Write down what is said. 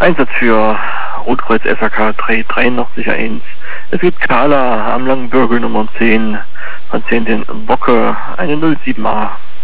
Einsatz für Rotkreuz SAK 38301. Es gibt Carla am Langen Bürgel Nummer 10, Patientin Bocke, eine 07a.